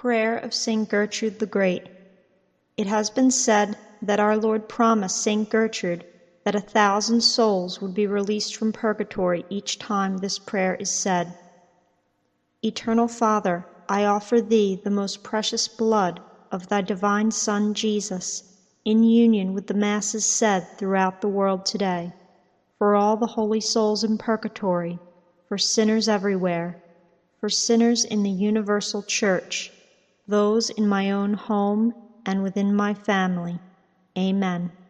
Prayer of Saint Gertrude the Great. It has been said that our Lord promised Saint Gertrude that 1,000 souls would be released from purgatory each time this prayer is said. Eternal Father, I offer Thee the most precious blood of Thy divine Son Jesus, in union with the Masses said throughout the world today, for all the holy souls in purgatory, for sinners everywhere, for sinners in the universal Church, those in my own home and within my family. Amen.